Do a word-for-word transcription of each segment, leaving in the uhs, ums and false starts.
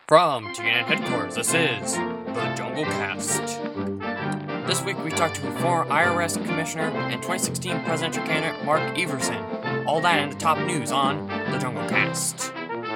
From T N N headquarters, this is the Jungle Cast. This week we talked to former I R S Commissioner and twenty sixteen presidential candidate Mark Everson. All that and the top news on the Jungle Cast.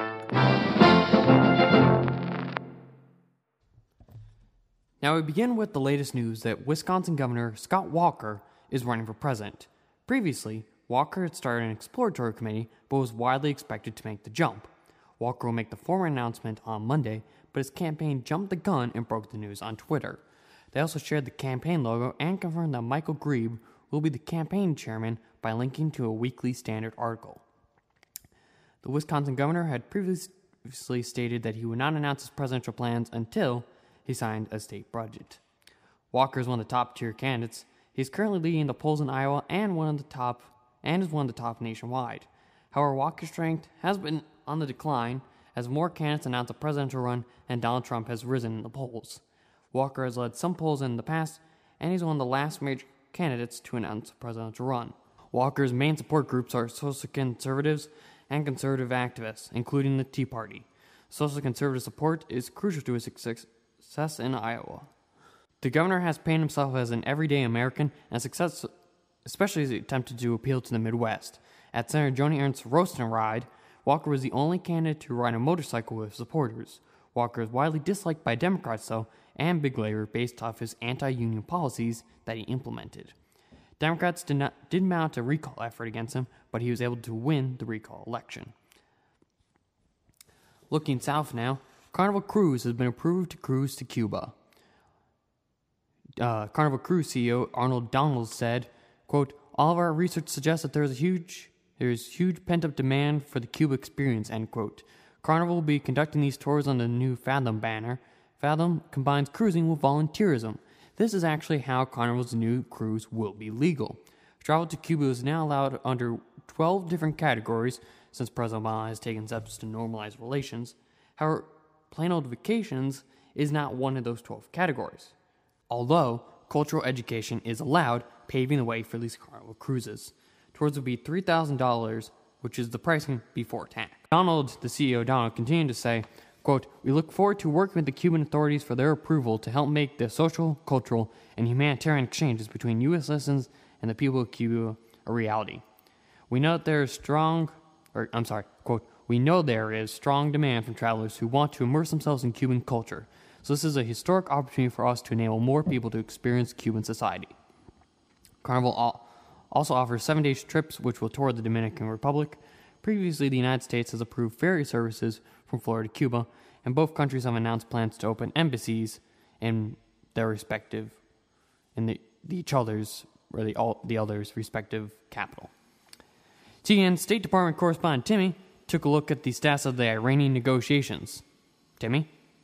Now we begin with the latest news that Wisconsin Governor Scott Walker is running for president. Previously, Walker had started an exploratory committee but was widely expected to make the jump. Walker will make the formal announcement on Monday, but his campaign jumped the gun and broke the news on Twitter. They also shared the campaign logo and confirmed that Michael Grebe will be the campaign chairman by linking to a Weekly Standard article. The Wisconsin governor had previously stated that he would not announce his presidential plans until he signed a state budget. Walker is one of the top-tier candidates. He is currently leading the polls in Iowa and one of the top and is one of the top nationwide. However, Walker's strength has been on the decline as more candidates announce a presidential run and Donald Trump has risen in the polls. Walker has led some polls in the past, and he's one of the last major candidates to announce a presidential run. Walker's main support groups are social conservatives and conservative activists, including the Tea Party. Social conservative support is crucial to his success in Iowa. The governor has painted himself as an everyday American and success, especially as he attempted to appeal to the Midwest. At Senator Joni Ernst's Roastin' Ride, Walker was the only candidate to ride a motorcycle with supporters. Walker is widely disliked by Democrats, though, and Big Labor based off his anti-union policies that he implemented. Democrats did, not, did mount a recall effort against him, but he was able to win the recall election. Looking south now, Carnival Cruise has been approved to cruise to Cuba. Uh, Carnival Cruise C E O Arnold Donald said, quote, "All of our research suggests that there is a huge There is huge pent-up demand for the Cuba experience," end quote. Carnival will be conducting these tours under the new Fathom banner. Fathom combines cruising with volunteerism. This is actually how Carnival's new cruise will be legal. Travel to Cuba is now allowed under twelve different categories since President Obama has taken steps to normalize relations. However, plain old vacations is not one of those twelve categories. Although cultural education is allowed, paving the way for these Carnival cruises. Tours would be three thousand dollars, which is the pricing before tax. Donald, the C E O Donald, continued to say, quote, "We look forward to working with the Cuban authorities for their approval to help make the social, cultural, and humanitarian exchanges between U S citizens and the people of Cuba a reality. We know that there is strong, or I'm sorry, quote, we know there is strong demand from travelers who want to immerse themselves in Cuban culture. So this is a historic opportunity for us to enable more people to experience Cuban society." Carnival all also offers seven-day trips which will tour the Dominican Republic. Previously, the United States has approved ferry services from Florida to Cuba, and both countries have announced plans to open embassies in their respective, in the, the each other's, or the, all, the other's respective capital. T N State Department correspondent Timmy took a look at the status of the Iranian negotiations. Timmy?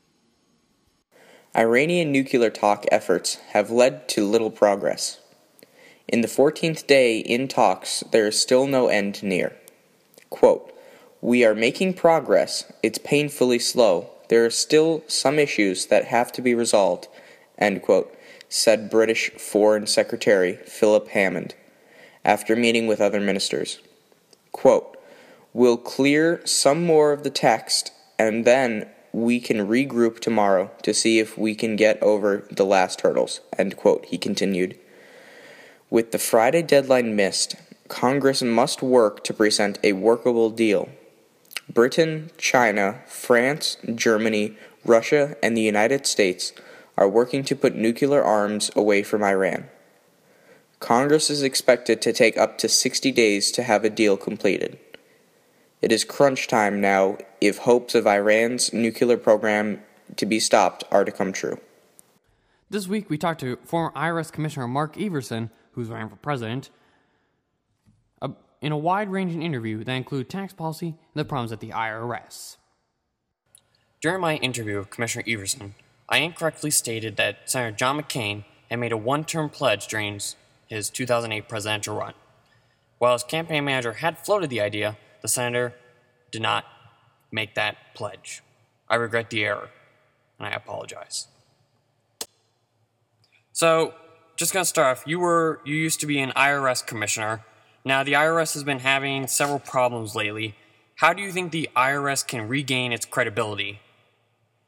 Iranian nuclear talk efforts have led to little progress. In the fourteenth day in talks, there is still no end near. Quote, "We are making progress. It's painfully slow. There are still some issues that have to be resolved," end quote, said British Foreign Secretary Philip Hammond after meeting with other ministers. Quote, "We'll clear some more of the text, and then we can regroup tomorrow to see if we can get over the last hurdles," end quote, he continued. With the Friday deadline missed, Congress must work to present a workable deal. Britain, China, France, Germany, Russia, and the United States are working to put nuclear arms away from Iran. Congress is expected to take up to sixty days to have a deal completed. It is crunch time now if hopes of Iran's nuclear program to be stopped are to come true. This week we talked to former I R S Commissioner Mark Everson, who's running for president, uh, in a wide-ranging interview that included tax policy and the problems at the I R S. During my interview with Commissioner Everson, I incorrectly stated that Senator John McCain had made a one-term pledge during his two thousand eight presidential run. While his campaign manager had floated the idea, the senator did not make that pledge. I regret the error, and I apologize. So, just gonna start off, you were you used to be an I R S commissioner. Now, the I R S has been having several problems lately. How do you think the I R S can regain its credibility?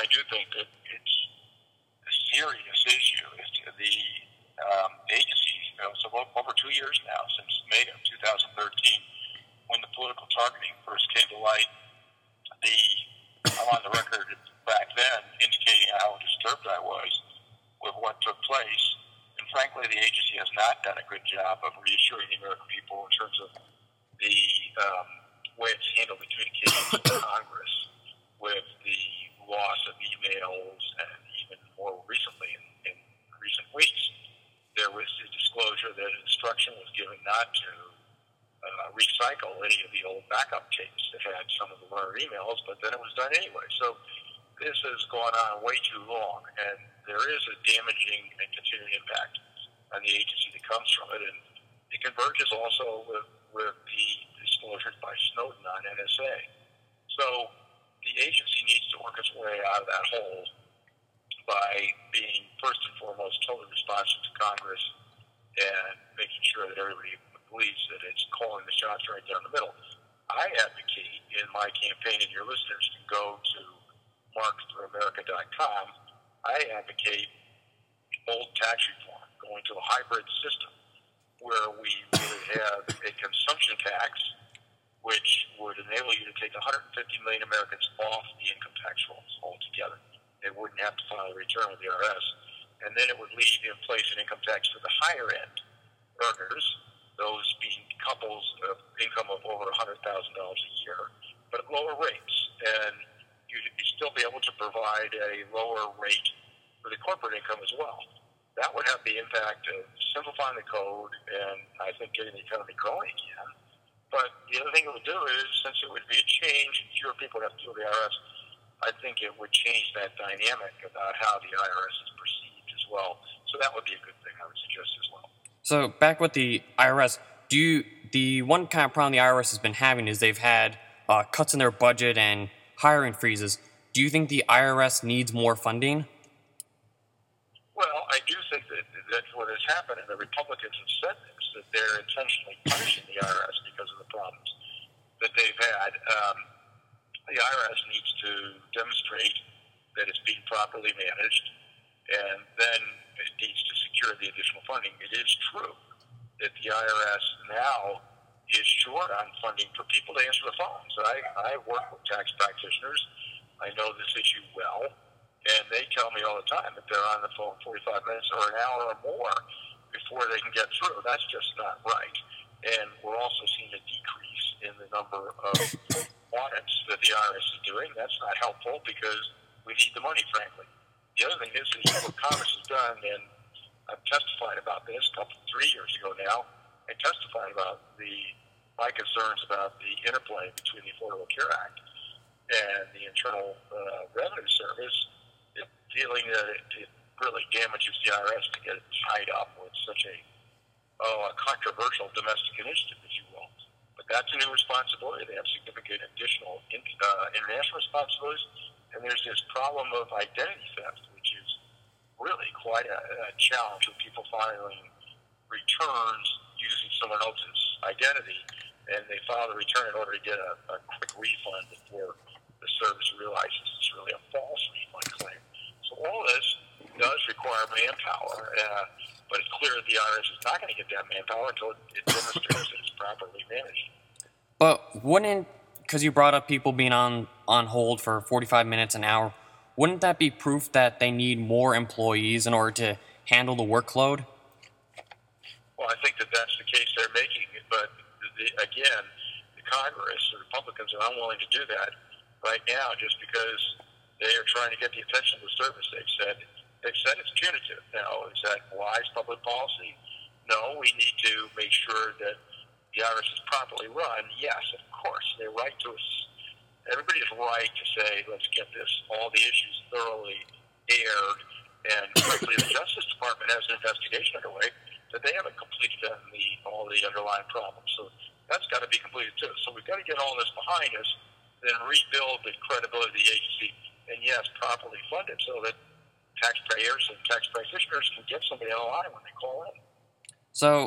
I do think that it's a serious issue. It's the um, agency, you know, so over two years now, since May of two thousand thirteen, when the political targeting first came to light, the I'm on the record back then indicating how disturbed I was with what took place. And frankly, the agency has not done a good job of reassuring the American people in terms of the um, way it's handled the communications with Congress, with the loss of emails, and even more recently, in, in recent weeks, there was a disclosure that instruction was given not to uh, recycle any of the old backup tapes that had some of the learned emails, but then it was done anyway. So this has gone on way too long, and there is a damaging and continuing impact on the agency that comes from it, and it converges also with, with the disclosures by Snowden on N S A. So the agency needs to work its way out of that hole by being, first and foremost, totally responsive to Congress and making sure that everybody believes that it's calling the shots right down the middle. I advocate in my campaign, and your listeners can go to marks for america dot com, I advocate old tax reform, going to a hybrid system where we would have a consumption tax which would enable you to take one hundred fifty million Americans off the income tax rolls altogether. They wouldn't have to file a return with the I R S. And then it would leave in place an income tax for the higher end earners, those being couples of income of over one hundred thousand dollars a year, but at lower rates. And you'd still be able to provide a lower rate for the corporate income as well. That would have the impact of simplifying the code and I think getting the economy growing again. But the other thing it would do is, since it would be a change and fewer people would have to deal with the I R S, I think it would change that dynamic about how the I R S is perceived as well. So that would be a good thing I would suggest as well. So back with the I R S, do you, the one kind of problem the I R S has been having is they've had uh, cuts in their budget and hiring freezes. Do you think the I R S needs more funding? Well, I do think that that's what has happened, and the Republicans have said this, that they're intentionally punishing the I R S because of the problems that they've had. Um, the I R S needs to demonstrate that it's being properly managed, and then it needs to secure the additional funding. It is true that the I R S now is short on funding for people to answer the phones. I, I work with tax practitioners. I know this issue well. And they tell me all the time that they're on the phone forty-five minutes or an hour or more before they can get through. That's just not right. And we're also seeing a decrease in the number of audits that the I R S is doing. That's not helpful because we need the money, frankly. The other thing is, is what Congress has done, and I've testified about this a couple, three years ago now. I testified about the my concerns about the interplay between the Affordable Care Act and the Internal uh, Revenue Service, it, feeling that it, it really damages the I R S to get it tied up with such a, oh, a controversial domestic initiative, if you will. But that's a new responsibility. They have significant additional in, uh, international responsibilities. And there's this problem of identity theft, which is really quite a, a challenge with people filing returns using someone else's identity. And they file the return in order to get a, a quick refund before the service realizes it's really a false refund claim. So all this does require manpower, uh, but it's clear that the I R S is not going to get that manpower until it, it demonstrates that it's properly managed. But wouldn't, because you brought up people being on, on hold for forty-five minutes, an hour, wouldn't that be proof that they need more employees in order to handle the workload? Well, I think that that's the case they're making, but the, again, the Congress, the Republicans are unwilling to do that right now just because they are trying to get the attention of the service. They've said they've said it's punitive. Now, is that wise public policy? No, we need to make sure that the I R S is properly run. Yes, of course, they're right to us. Everybody is right to say, let's get this, all the issues thoroughly aired. And frankly, the Justice Department has an investigation underway that they haven't completed on the, all the underlying problems. So that's got to be completed too. So we've got to get all this behind us, then rebuild the credibility of the agency, and yes, properly fund it so that taxpayers and tax practitioners can get somebody on the line when they call in. So,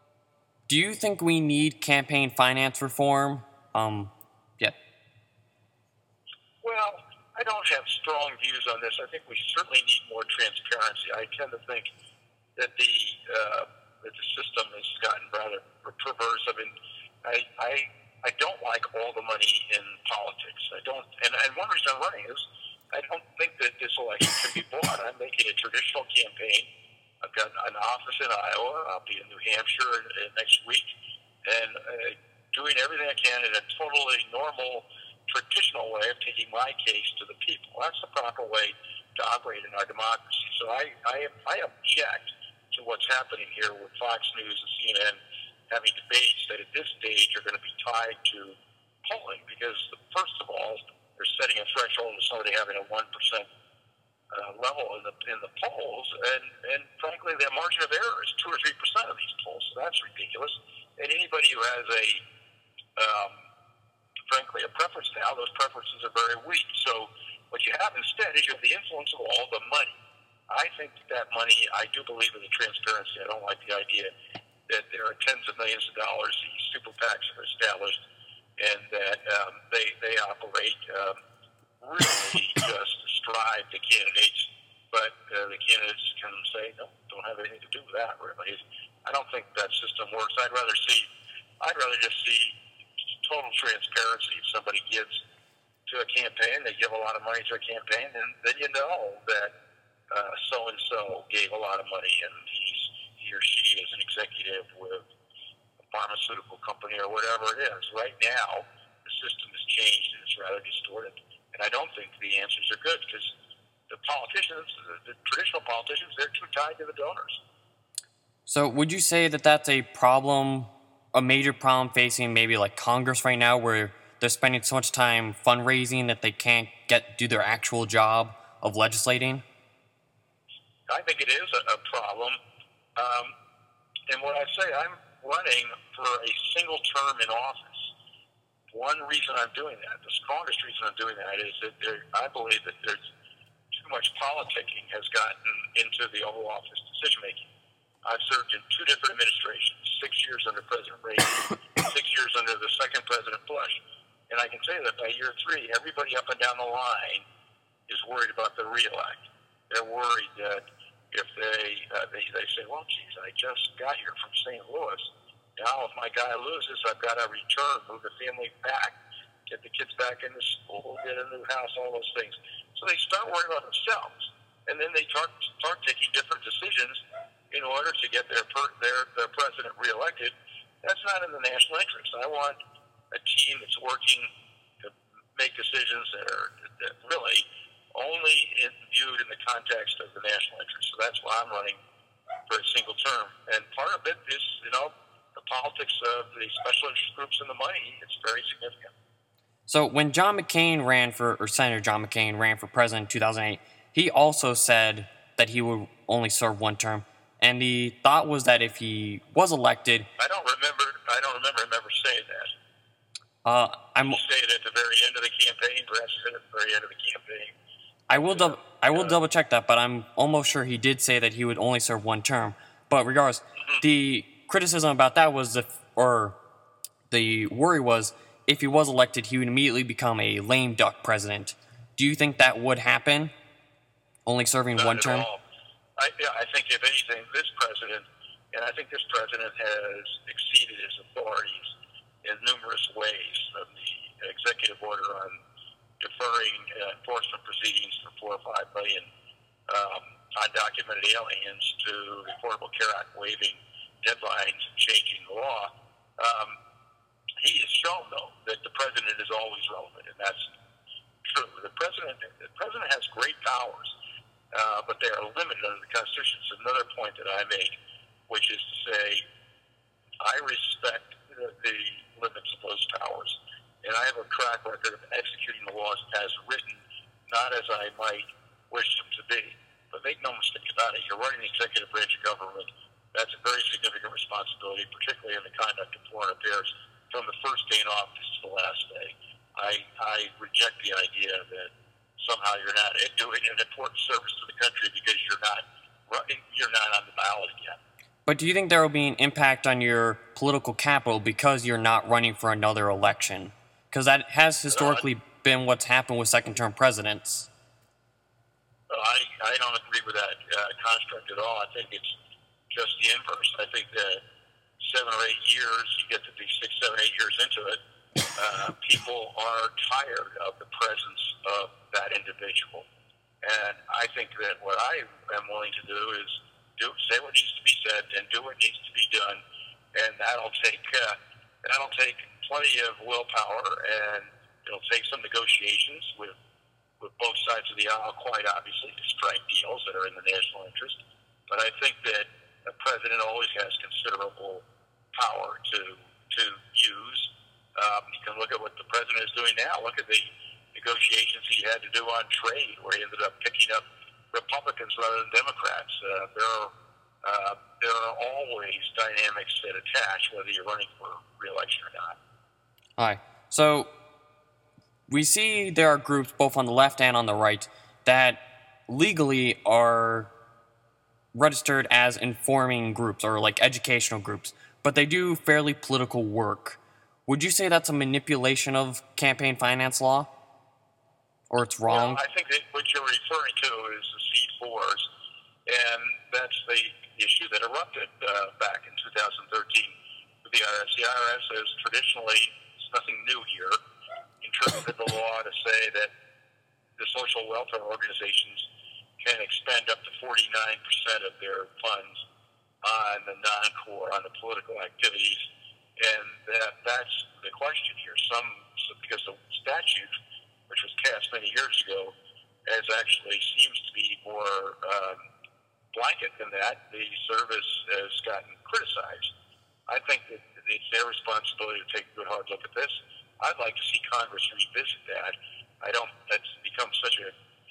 do you think we need campaign finance reform? Um, yeah. Well, I don't have strong views on this. I think we certainly need more transparency. I tend to think that the uh, that the system has gotten rather perverse. I mean, I, I I don't like all the money in politics. I don't, and, and one reason I'm running is I don't think that this election can be bought. I'm making a traditional campaign. I've got an office in Iowa. I'll be in New Hampshire uh, next week, and uh, doing everything I can in a totally normal, traditional way of taking my case to the people. That's the proper way to operate in our democracy. So I I, I object to what's happening here with Fox News and C N N having debates that at this stage are going to be tied to polling, because first of all, they're setting a threshold of somebody having a one percent uh, level in the in the polls, and and frankly, the margin of error is two or three percent of these polls, so that's ridiculous. And anybody who has a um, frankly a preference now, those preferences are very weak. So what you have instead is you have the influence of all the money. I think that money, I do believe in the transparency. I don't like the idea that there are tens of millions of dollars these super PACs have established, and that um, they they operate um, really just to strive the candidates, but uh, the candidates can say no, don't have anything to do with that. Really, I don't think that system works. I'd rather see, I'd rather just see total transparency. If somebody gives to a campaign, they give a lot of money to a campaign, and then you know that uh, so and so gave a lot of money, and he's he or she is an executive with a pharmaceutical company or whatever it is. Right now, the system has changed and it's rather distorted. And I don't think the answers are good, because the politicians, the, the traditional politicians, they're too tied to the donors. So would you say that that's a problem, a major problem facing maybe like Congress right now, where they're spending so much time fundraising that they can't get do their actual job of legislating? I think it is a, a problem. Um, and when I say I'm running for a single term in office, one reason I'm doing that, the strongest reason I'm doing that, is that there, I believe that there's too much politicking has gotten into the Oval Office decision-making. I've served in two different administrations, six years under President Reagan, six years under the second President Bush. And I can say that by year three, everybody up and down the line is worried about the reelect. They're worried that if they, uh, they they say, well, geez, I just got here from Saint Louis. Now, if my guy loses, I've got to return, move the family back, get the kids back into school, get a new house, all those things. So they start worrying about themselves, and then they start start taking different decisions in order to get their per, their their president reelected. That's not in the national interest. I want a team that's working to make decisions that are that really only in, viewed in the context of the national interest. So that's why I'm running for a single term. And part of it is, you know, the politics of the special interest groups and the money. It's very significant. So when John McCain ran for, or Senator John McCain ran for president in two thousand eight, he also said that he would only serve one term. And the thought was that if he was elected... I don't remember, I don't remember him ever saying that. Uh, I'm, he said it at the very end of the campaign, perhaps he said it at the very end of the campaign. I will double, I will double check that, but I'm almost sure he did say that he would only serve one term. But regardless, the criticism about that was, the, or the worry was, if he was elected, he would immediately become a lame duck president. Do you think that would happen? Only serving Not one at term? all. I, yeah, I think if anything, this president, and I think this president has exceeded his authorities in numerous ways, from the executive order on deferring uh, enforcement proceedings for four or five million um, undocumented aliens to the Affordable Care Act waiving deadlines and changing the law. Um, he has shown, though, that the president is always relevant, and that's true. The president, the president has great powers, uh, but they are limited under the Constitution. It's another point that I make, which is to say, I respect the, the limits of those powers. And I have a track record of executing the laws as written, not as I might wish them to be. But make no mistake about it, you're running the executive branch of government. That's a very significant responsibility, particularly in the conduct of foreign affairs, from the first day in office to the last day. I, I reject the idea that somehow you're not doing an important service to the country because you're not running, you're not on the ballot yet. But do you think there will be an impact on your political capital because you're not running for another election? Because that has historically uh, been what's happened with second-term presidents. Well, I, I don't agree with that uh, construct at all. I think it's just the inverse. I think that seven or eight years, you get to be six, seven, eight years into it, uh, people are tired of the presence of that individual. And I think that what I am willing to do is do say what needs to be said and do what needs to be done, and that'll take uh, that'll take plenty of willpower, and it'll take some negotiations with with both sides of the aisle, quite obviously, to strike deals that are in the national interest. But I think that the president always has considerable power to to use. Um, you can look at what the president is doing now. Look at the negotiations he had to do on trade, where he ended up picking up Republicans rather than Democrats. Uh, there are uh, there are always dynamics that attach, whether you're running for re-election or not. All right. So we see there are groups both on the left and on the right that legally are registered as informing groups or like educational groups, but they do fairly political work. Would you say that's a manipulation of campaign finance law? Or it's wrong? Well, I think that what you're referring to is the C fours, and that's the issue that erupted uh, back in two thousand thirteen with the I R S. The I R S has traditionally, it's nothing new here, interpreted the law to say that the social welfare organizations can expend up to forty-nine percent of their funds on the non-core, on the political activities, and that that's the question here. Some, because the statute, which was passed many years ago, as actually seems to be more um, blanket than that. The service has gotten criticized. I think that it's their responsibility to take a good hard look at this. I'd like to see Congress revisit that. I don't. That's become such a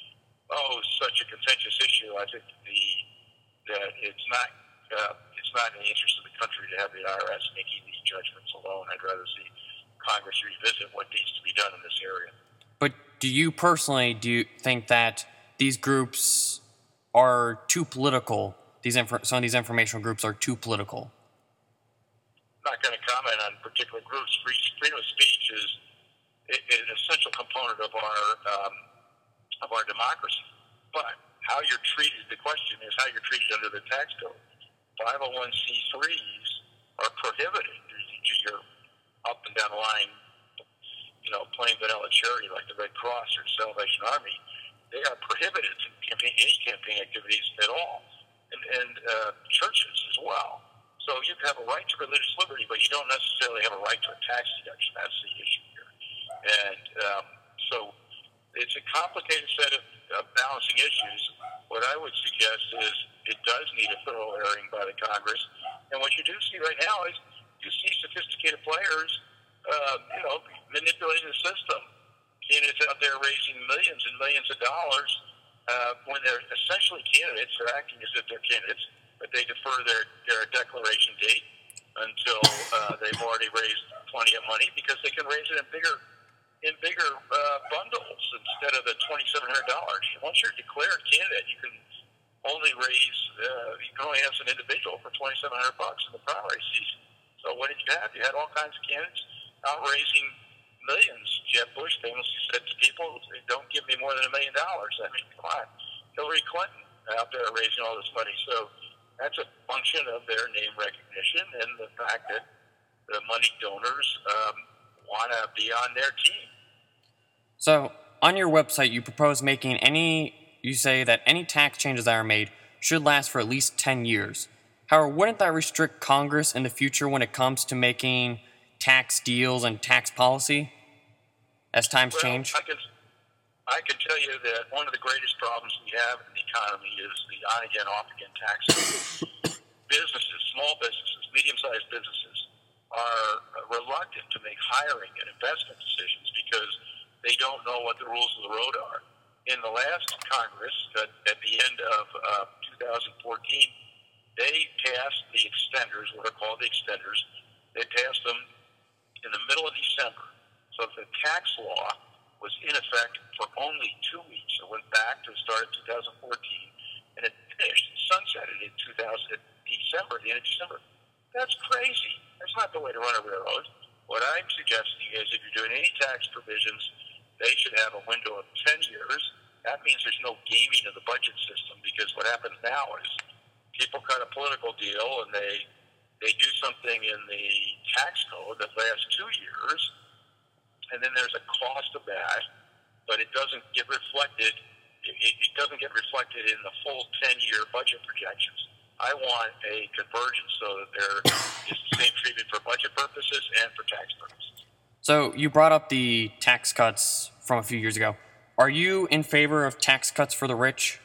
oh such a contentious issue. I think the that it's not uh, it's not in the interest of the country to have the I R S making these judgments alone. I'd rather see Congress revisit what needs to be done in this area. But do you personally do you think that these groups are too political? These inf- some of these informational groups are too political. I'm not going to comment on particular groups. Free freedom of speech is, is an essential component of our um, of our democracy. But how you're treated, the question is how you're treated under the tax code. five oh one c threes are prohibited. You're up and down the line, you know, plain vanilla charity like the Red Cross or Salvation Army. They are prohibited from campaign, any campaign activities at all, and, and uh, churches as well. So you have a right to religious liberty, but you don't necessarily have a right to a tax deduction. That's the issue here. And um, so it's a complicated set of uh, balancing issues. What I would suggest is it does need a thorough airing by the Congress. And what you do see right now is you see sophisticated players Uh, you know, manipulating the system. Candidates out there raising millions and millions of dollars uh, when they're essentially candidates. They're acting as if they're candidates, but they defer their, their declaration date until uh, they've already raised plenty of money because they can raise it in bigger in bigger uh, bundles instead of the twenty-seven hundred dollars. Once you're a declared candidate, you can only raise, uh, you can only ask an individual for twenty-seven hundred bucks in the primary season. So what did you have? You had all kinds of candidates out raising millions. Jeb Bush famously said to people, don't give me more than a million dollars. I mean, come on. Hillary Clinton out there raising all this money. So that's a function of their name recognition and the fact that the money donors um, want to be on their team. So on your website, you propose making any, you say that any tax changes that are made should last for at least ten years. However, wouldn't that restrict Congress in the future when it comes to making tax deals and tax policy as times well, change? I can, I can tell you that one of the greatest problems we have in the economy is the on-again, off-again taxes. Businesses, small businesses, medium-sized businesses are reluctant to make hiring and investment decisions because they don't know what the rules of the road are. In the last Congress, at, at the end of uh, two thousand fourteen, they passed the extenders, what are called the extenders. They passed them in the middle of December. So the tax law was in effect for only two weeks. It went back to the start of two thousand fourteen, and it finished, sunsetted in two thousand, December, the end of December. That's crazy. That's not the way to run a railroad. What I'm suggesting is if you're doing any tax provisions, they should have a window of ten years, that means there's no gaming of the budget system, because what happens now is people cut a political deal and they they do something in the tax code that lasts two years, and then there's a cost of that, but it doesn't get reflected. It, it doesn't get reflected in the full ten-year budget projections. I want a convergence so that there is the same treatment for budget purposes and for tax purposes. So you brought up the tax cuts from a few years ago. Are you in favor of tax cuts for the rich?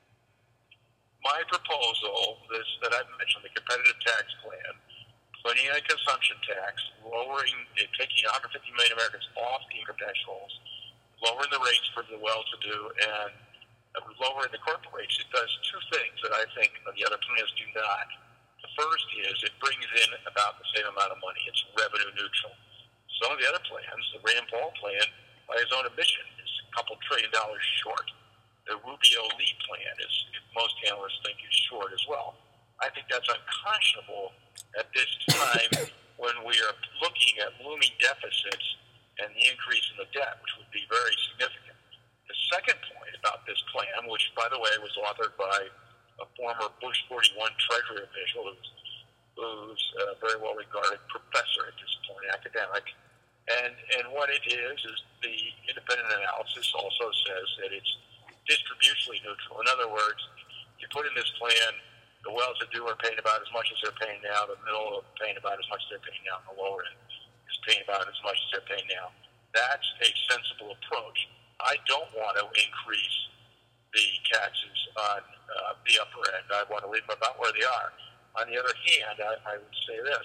My proposal, this that I've mentioned, the competitive tax plan, putting in a consumption tax, lowering, it, taking one hundred fifty million Americans off the income tax rolls, lowering the rates for the well-to-do, and lowering the corporate rates. It does two things that I think the other plans do not. The first is it brings in about the same amount of money. It's revenue neutral. Some of the other plans, the Rand Paul plan, by his own admission, is a couple trillion dollars short. The Rubio-Lee plan is, most analysts think, is short as well. I think that's unconscionable at this time when we are looking at looming deficits and the increase in the debt, which would be very significant. The second point about this plan, which, by the way, was authored by a former Bush forty-one Treasury official who's, who's a very well-regarded professor at this point, academic, and, and what it is is the independent analysis also says that it's distributionally neutral. In other words, you put in this plan, the well-to-do are paying about as much as they're paying now, the middle are paying about as much as they're paying now, and the lower end is paying about as much as they're paying now. That's a sensible approach. I don't want to increase the taxes on uh, the upper end. I want to leave them about where they are. On the other hand, I, I would say this.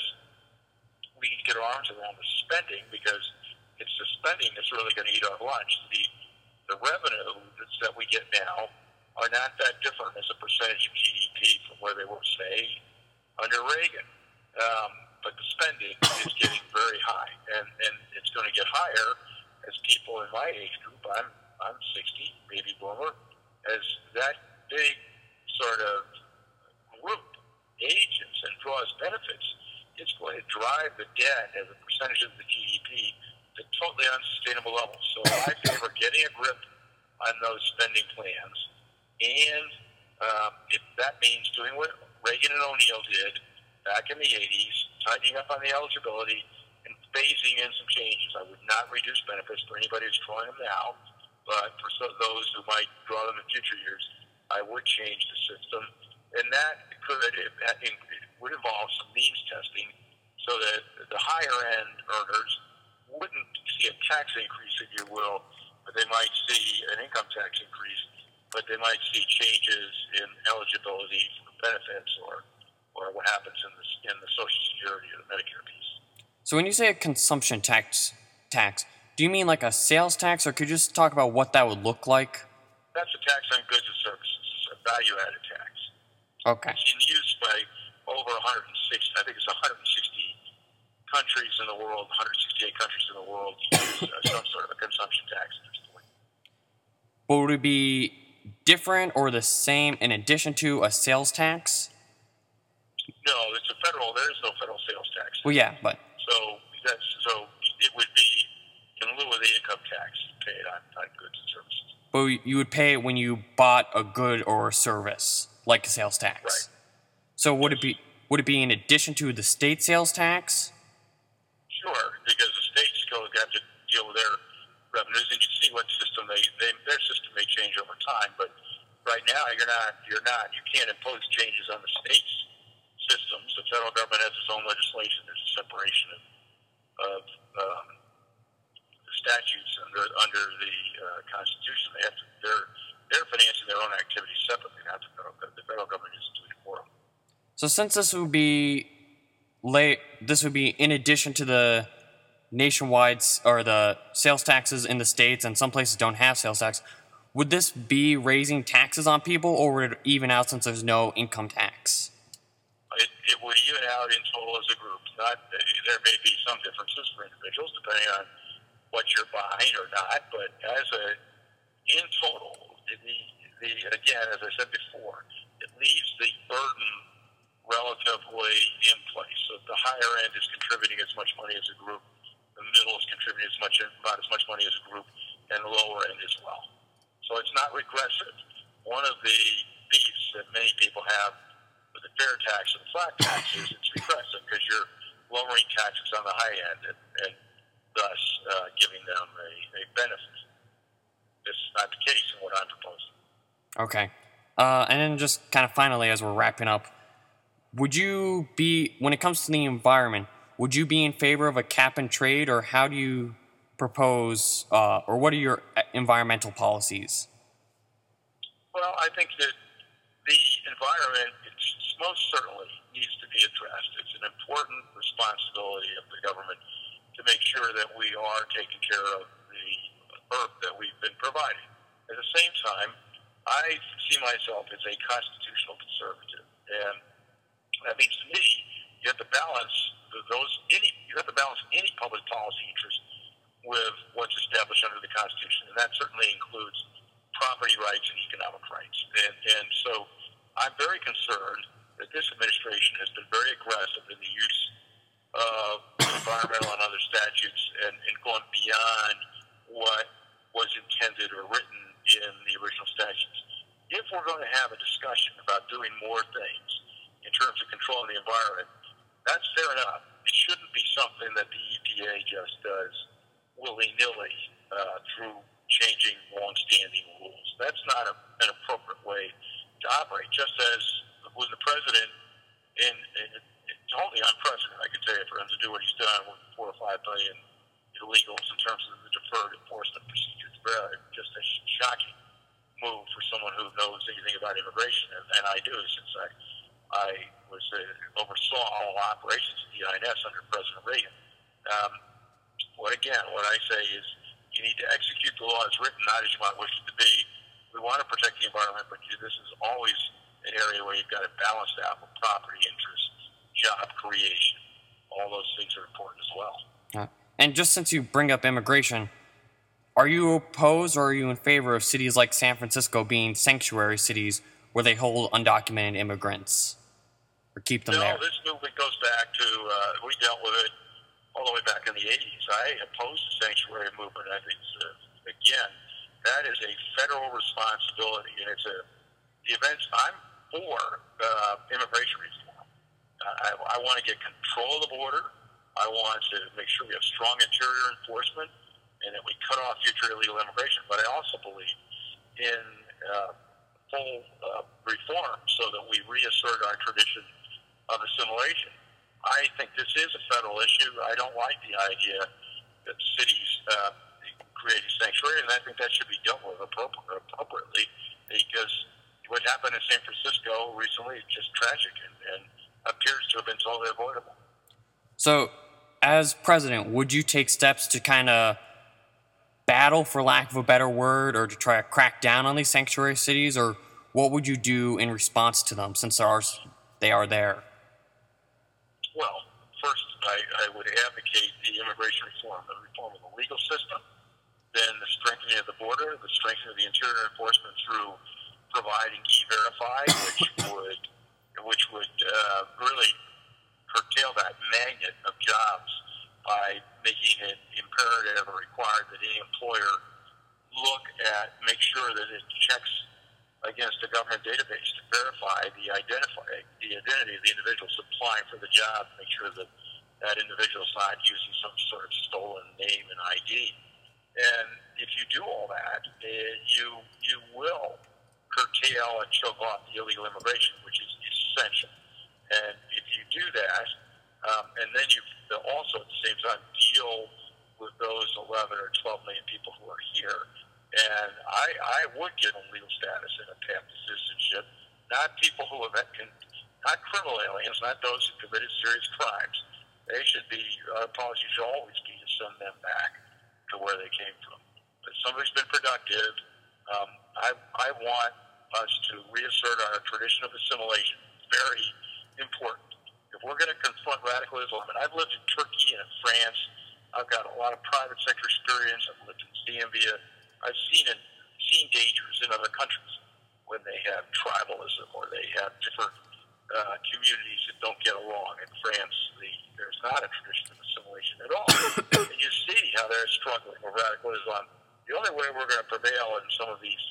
We need to get our arms around the spending, because it's the spending that's really going to eat our lunch. The The revenue that we get now are not that different as a percentage of G D P from where they were, say, under Reagan. Um, but the spending is getting very high, and, and it's going to get higher as people in my age group, I'm, I'm sixty, baby boomer, as that big sort of group ages and draws benefits, it's going to drive the debt as a percentage of the G D P to totally unsustainable levels. So I favor getting a grip on those spending plans, and um, if that means doing what Reagan and O'Neill did back in the eighties, tightening up on the eligibility and phasing in some changes. I would not reduce benefits for anybody who's drawing them now, but for so, those who might draw them in future years, I would change the system, and that could if that in, would involve some means testing, so that the higher end earners wouldn't see a tax increase, if you will, but they might see an income tax increase, but they might see changes in eligibility for benefits or or what happens in the, in the Social Security or the Medicare piece. So when you say a consumption tax, tax, do you mean like a sales tax, or could you just talk about what that would look like? That's a tax on goods and services, a value-added tax. Okay. It's in use by over one hundred sixty, I think it's one hundred sixty countries in the world, one hundred sixty-eight countries in the world use uh, some sort of a consumption tax at this point. But would it be different or the same in addition to a sales tax? No, it's a federal, there is no federal sales tax. Well, yeah, but... So that's so it would be in lieu of the income tax paid on, on goods and services. But you would pay it when you bought a good or a service, like a sales tax. Right. So would it be would it be in addition to the state sales tax? Sure, because the states go have to deal with their revenues, and you see what system they, they their system may change over time. But right now, you're not you're not you can't impose changes on the states' systems. The federal government has its own legislation. There's a separation of, of um, the statutes under under the uh, Constitution. They have to they're they're financing their own activities separately. Not the federal government. The federal government isn't doing it for them. So since this would be late, this would be in addition to the nationwide or the sales taxes in the states, and some places don't have sales tax. Would this be raising taxes on people, or would it even out since there's no income tax? It, it would even out in total as a group. Not there may be some differences for individuals depending on what you're buying or not, but as a in total, the, the again as I said before, it leaves the burden relatively in place. So the higher end is contributing as much money as a group, the middle is contributing as much about as much money as a group, and the lower end as well. So it's not regressive. One of the beefs that many people have with the fair tax and the flat tax is it's regressive because you're lowering taxes on the high end and, and thus uh, giving them a, a benefit. This is not the case in what I'm proposing. Okay. Uh, and then just kind of finally, as we're wrapping up, would you be, when it comes to the environment, would you be in favor of a cap and trade, or how do you propose, uh, or what are your environmental policies? Well, I think that the environment it's most certainly needs to be addressed. It's an important responsibility of the government to make sure that we are taking care of the earth that we've been providing. At the same time, I see myself as a constitutional conservative, and that means to me you have to balance those any you have to balance any public policy interest with what's established under the Constitution, and that certainly includes property rights and economic rights. And, and so I'm very concerned that this administration has been very aggressive in the use of environmental and other statutes and, and going beyond what was intended or written in the original statutes. If we're going to have a discussion about doing more things in terms of controlling the environment, that's fair enough. It shouldn't be something that the E P A just does willy-nilly uh, through changing long-standing rules. That's not a, an appropriate way to operate. Just as when the president, in, in it's totally unprecedented, I could tell you, for him to do what he's done with four or five billion illegals in terms of the deferred enforcement procedure. It's very, just a shocking move for someone who knows anything about immigration, and, and I do, since I I was uh, oversaw all operations at the I N S under President Reagan. Um, what again? What I say is, you need to execute the law as written, not as you might wish it to be. We want to protect the environment, but this is always an area where you've got to balance out with property interests, job creation. All those things are important as well. Uh, and just since you bring up immigration, are you opposed or are you in favor of cities like San Francisco being sanctuary cities where they hold undocumented immigrants or keep them no, there? No, this movement goes back to, uh, we dealt with it all the way back in the eighties. I opposed the sanctuary movement. I think, uh, again, that is a federal responsibility, and it's a, the events, I'm for uh, immigration reform. Uh, I, I want to get control of the border. I want to make sure we have strong interior enforcement and that we cut off future illegal immigration. But I also believe in uh, full uh, reform so that we reassert our tradition of assimilation. I think this is a federal issue. I don't like the idea that cities uh, create a sanctuary, and I think that should be dealt with appropriately, appropriately because what happened in San Francisco recently is just tragic and, and appears to have been totally avoidable. So, as president, would you take steps to kind of battle, for lack of a better word, or to try to crack down on these sanctuary cities, or what would you do in response to them since there are, they are there? Well, first, I, I would advocate the immigration reform, the reform of the legal system, then the strengthening of the border, the strengthening of the interior enforcement through providing E-Verify, which would which would uh, really curtail that magnet of jobs by making it imperative or required that any employer look at, make sure that it checks against a government database to verify the identify the identity of the individuals applying for the job, make sure that that individual is not using some sort of stolen name and I D. And if you do all that, uh, you you will curtail and choke off the illegal immigration, which is essential. And if you do that, um, and then you also at the same time deal with those eleven or twelve million people who are here, and I, I would give them legal status and a path to citizenship, not people who have, not criminal aliens, not those who committed serious crimes. They should be, our policy should always be to send them back to where they came from. But somebody's been productive. Um, I, I want us to reassert our tradition of assimilation. Very important. If we're going to confront radical Islam, and I've lived in Turkey and in France, I've got a lot of private sector experience. I've lived in Zambia. I've seen it, seen dangers in other countries when they have tribalism or they have different uh, communities that don't get along. In France, the, there's not a tradition of assimilation at all. And you see how they're struggling with radical Islam. The only way we're going to prevail in some of these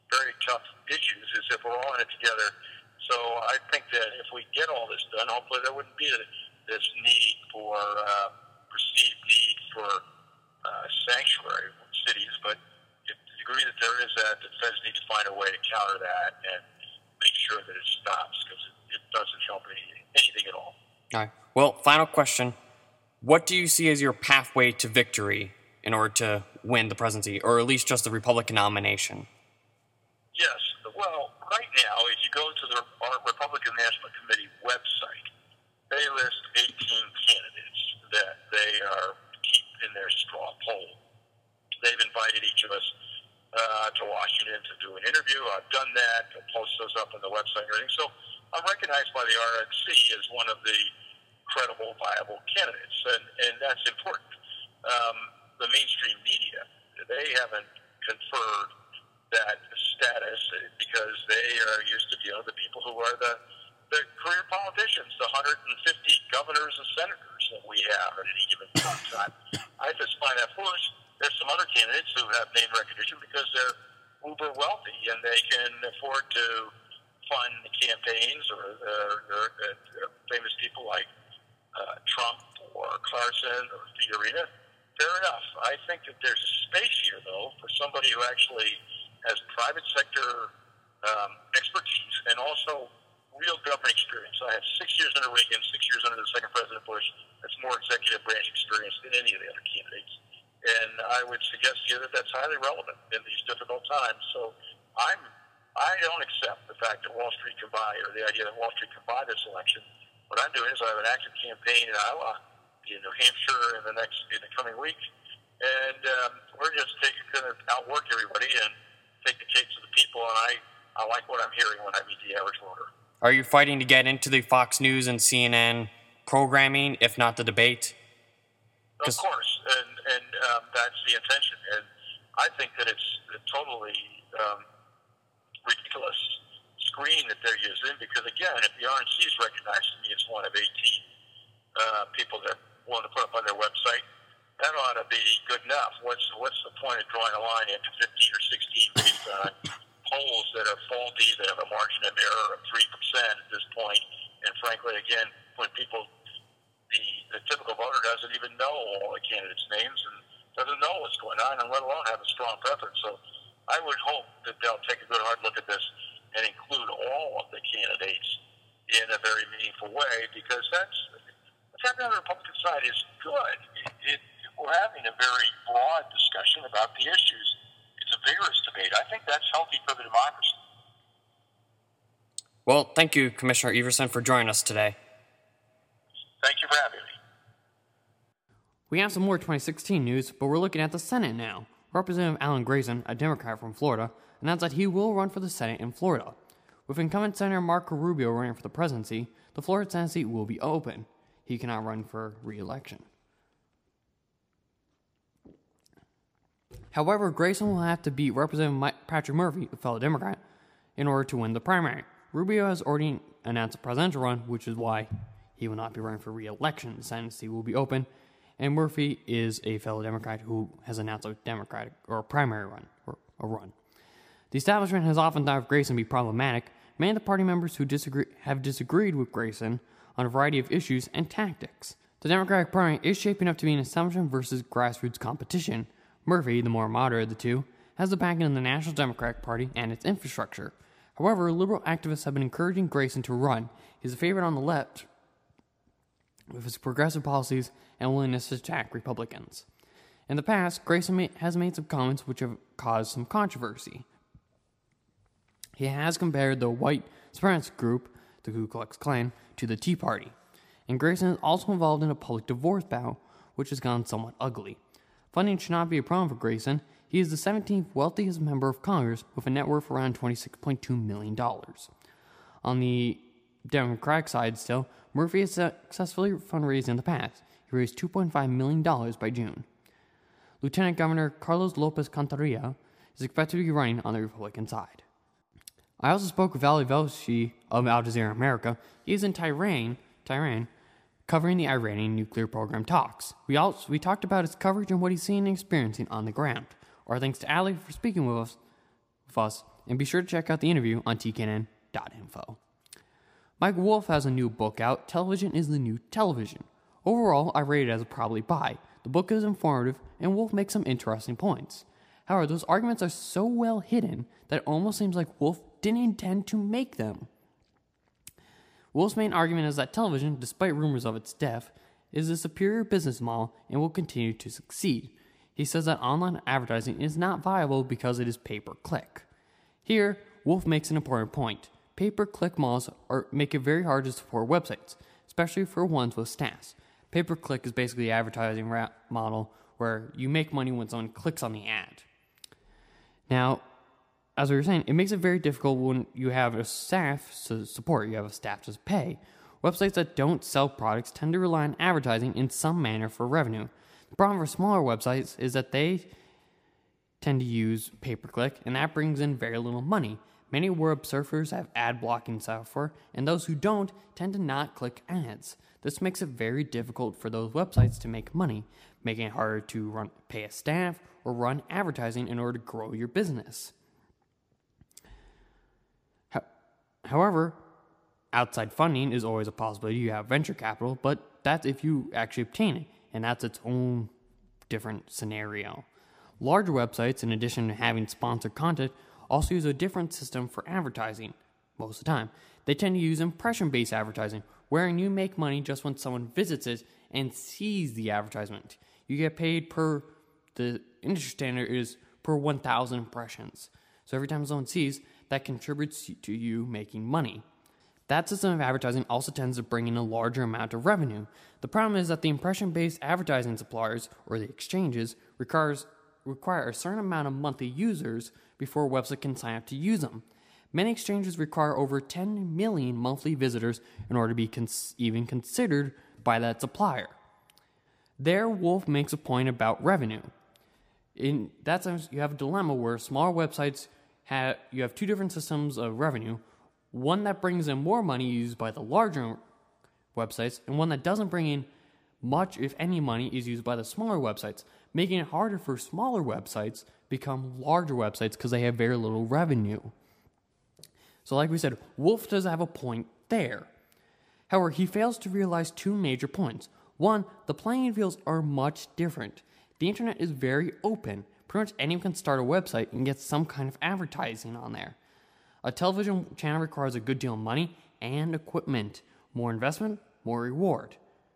very tough issues is if we're all in it together. So I think that if we get all this done, hopefully there wouldn't be this need for uh, perceived need for uh, sanctuary cities. But if you agree that there is that, the feds need to find a way to counter that and make sure that it stops, because it, it doesn't help anything, anything at all. All right. Well, final question. What do you see as your pathway to victory in order to win the presidency, or at least just the Republican nomination? Yes. Well, right now, if you go to the our Republican National Committee website, they list eighteen candidates that they are keep in their straw poll. They've invited each of us uh, to Washington to do an interview. I've done that. I'll post those up on the website and everything. So I'm recognized by the R N C as one of the credible, viable candidates, and, and that's important. Um, the mainstream media, they haven't conferred that status because they are used to dealing with the people who are the, the career politicians, the one hundred fifty governors and senators that we have at any given time. I just find that foolish. There's some other candidates who have name recognition because they're uber wealthy and they can afford to fund the campaigns, or, or, or, or famous people like uh, Trump or Carson or Fiorina. Fair enough. I think that there's a space here, though, for somebody who actually has private sector um, expertise and also real government experience. I have six years under Reagan, six years under the second President Bush. That's more executive branch experience than any of the other candidates. And I would suggest to you that that's highly relevant in these difficult times. So I'm, I don't accept the fact that Wall Street can buy, or the idea that Wall Street can buy this election. What I'm doing is I have an active campaign in Iowa, in New Hampshire in the next, in the coming week. And um, we're just going to outwork everybody and take the case to the people, and I, I like what I'm hearing when I meet the average voter. Are you fighting to get into the Fox News and C N N programming, if not the debate? Of course, and, and um, that's the intention. And I think that it's a totally um, ridiculous screen that they're using, because, again, if the R N C is recognized to me as one of eighteen uh, people that want to put up on their website, that ought to be good enough. What's what's the point of drawing a line into fifteen or sixteen based on polls that are faulty, that have a margin of error of three percent at this point? And frankly, again, when people, the, the typical voter doesn't even know all the candidates' names and doesn't know what's going on, and let alone have a strong preference. So I would hope that they'll take a good hard look at this and include all of the candidates in a very meaningful way, because that's what's happening on the Republican side is good. It, it, we're having a very broad discussion about the issues. It's a vigorous debate. I think that's healthy for the democracy. Well, thank you, Commissioner Everson, for joining us today. Thank you for having me. We have some more twenty sixteen news, but we're looking at the Senate now. Representative Alan Grayson, a Democrat from Florida, announced that he will run for the Senate in Florida. With incumbent Senator Marco Rubio running for the presidency, the Florida Senate seat will be open. He cannot run for re-election. However, Grayson will have to beat Representative Mike Patrick Murphy, a fellow Democrat, in order to win the primary. Rubio has already announced a presidential run, which is why he will not be running for re-election. The Senate seat will be open, and Murphy is a fellow Democrat who has announced a Democratic or a primary run or a run. The establishment has often thought of Grayson be problematic. Many of the party members who disagree have disagreed with Grayson on a variety of issues and tactics. The Democratic primary is shaping up to be an establishment versus grassroots competition. Murphy, the more moderate of the two, has the backing of the National Democratic Party and its infrastructure. However, liberal activists have been encouraging Grayson to run. He's a favorite on the left with his progressive policies and willingness to attack Republicans. In the past, Grayson ma- has made some comments which have caused some controversy. He has compared the white supremacist group, the Ku Klux Klan, to the Tea Party. And Grayson is also involved in a public divorce battle, which has gone somewhat ugly. Funding should not be a problem for Grayson. He is the seventeenth wealthiest member of Congress with a net worth around twenty-six point two million dollars. On the Democratic side still, Murphy has successfully fundraised in the past. He raised two point five million dollars by June. Lieutenant Governor Carlos Lopez Cantarilla is expected to be running on the Republican side. I also spoke with Ali Velshi of Al Jazeera America. He is in Tehran, Tehran, covering the Iranian nuclear program talks. We also we talked about his coverage and what he's seeing and experiencing on the ground. Our thanks to Ali for speaking with us with us, and be sure to check out the interview on T K N N dot info. Mike Wolf has a new book out, Television is the New Television. Overall, I rate it as a probably buy. The book is informative, and Wolf makes some interesting points. However, those arguments are so well hidden that it almost seems like Wolf didn't intend to make them. Wolf's main argument is that television, despite rumors of its death, is a superior business model and will continue to succeed. He says that online advertising is not viable because it is pay-per-click. Here, Wolf makes an important point. Pay-per-click models are, make it very hard to support websites, especially for ones with staffs. Pay-per-click is basically an advertising model where you make money when someone clicks on the ad. Now, as we were saying, it makes it very difficult when you have a staff to support, you have a staff to pay. Websites that don't sell products tend to rely on advertising in some manner for revenue. The problem for smaller websites is that they tend to use pay-per-click, and that brings in very little money. Many web surfers have ad blocking software, and those who don't tend to not click ads. This makes it very difficult for those websites to make money, making it harder to run, pay a staff or run advertising in order to grow your business. Ho- However, outside funding is always a possibility. You have venture capital, but that's if you actually obtain it, and that's its own different scenario. Larger websites, in addition to having sponsored content, also use a different system for advertising most of the time. They tend to use impression-based advertising, wherein you make money just when someone visits it and sees the advertisement. You get paid per, the industry standard is per one thousand impressions. So every time someone sees, that contributes to you making money. That system of advertising also tends to bring in a larger amount of revenue. The problem is that the impression-based advertising suppliers, or the exchanges, requires, require a certain amount of monthly users before a website can sign up to use them. Many exchanges require over ten million monthly visitors in order to be cons- even considered by that supplier. There, Wolf makes a point about revenue. In that sense, you have a dilemma where smaller websites have you have two different systems of revenue. One that brings in more money used by the larger websites, and one that doesn't bring in much, if any, money is used by the smaller websites, making it harder for smaller websites become larger websites because they have very little revenue. So like we said, Wolf does have a point there. However, he fails to realize two major points. One, the playing fields are much different. The internet is very open. Pretty much anyone can start a website and get some kind of advertising on there. A television channel requires a good deal of money and equipment. More investment, more reward.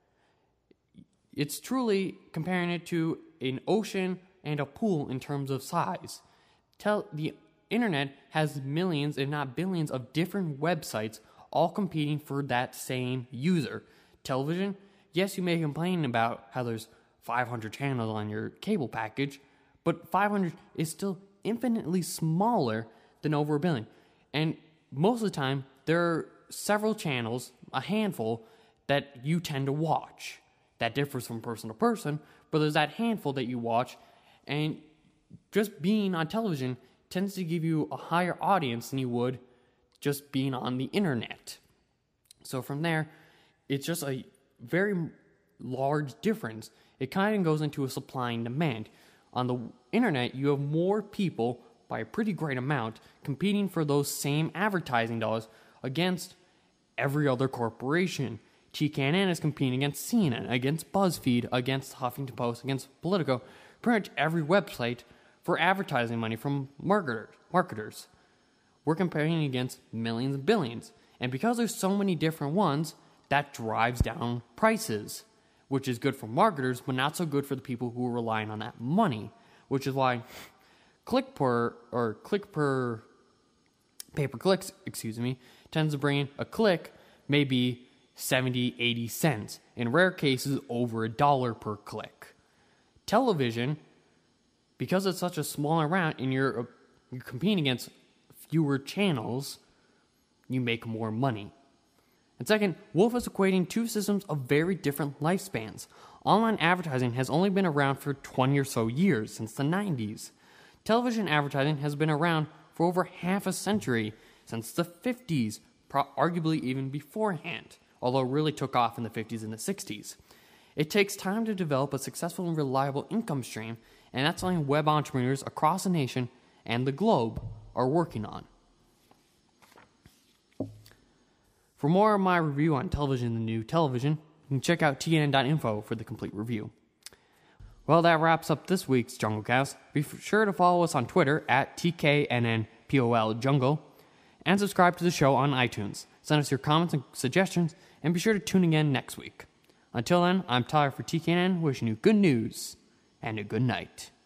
It's truly comparing it to an ocean and a pool in terms of size. Tell the internet has millions, if not billions, of different websites all competing for that same user. Television, yes, you may complain about how there's five hundred channels on your cable package, but five hundred is still infinitely smaller than over a billion. And most of the time, there are several channels, a handful, that you tend to watch. That differs from person to person, but there's that handful that you watch, and just being on television tends to give you a higher audience than you would just being on the internet. So from there, it's just a very large difference. It kind of goes into a supply and demand. On the internet, you have more people by a pretty great amount competing for those same advertising dollars against every other corporation. T K N N is competing against C N N, against BuzzFeed, against Huffington Post, against Politico, pretty much every website for advertising money from marketers. marketers. We're competing against millions and billions. And because there's so many different ones, that drives down prices, which is good for marketers, but not so good for the people who are relying on that money, which is why click per, or click per, pay-per-clicks, excuse me, tends to bring in a click, maybe seventy, eighty cents. In rare cases, over a dollar per click. Television, because it's such a small amount and you're, you're competing against fewer channels, you make more money. And second, Wolf is equating two systems of very different lifespans. Online advertising has only been around for twenty or so years, since the nineties. Television advertising has been around for over half a century, since the fifties, pro- arguably even beforehand, although it really took off in the fifties and the sixties. It takes time to develop a successful and reliable income stream, and that's something web entrepreneurs across the nation and the globe are working on. For more of my review on television and the new television, you can check out T N N dot info for the complete review. Well, that wraps up this week's JungleCast. Be sure to follow us on Twitter at T K N N P O L Jungle, and subscribe to the show on iTunes. Send us your comments and suggestions, and be sure to tune again next week. Until then, I'm Tyler for T K N N, wishing you good news and a good night.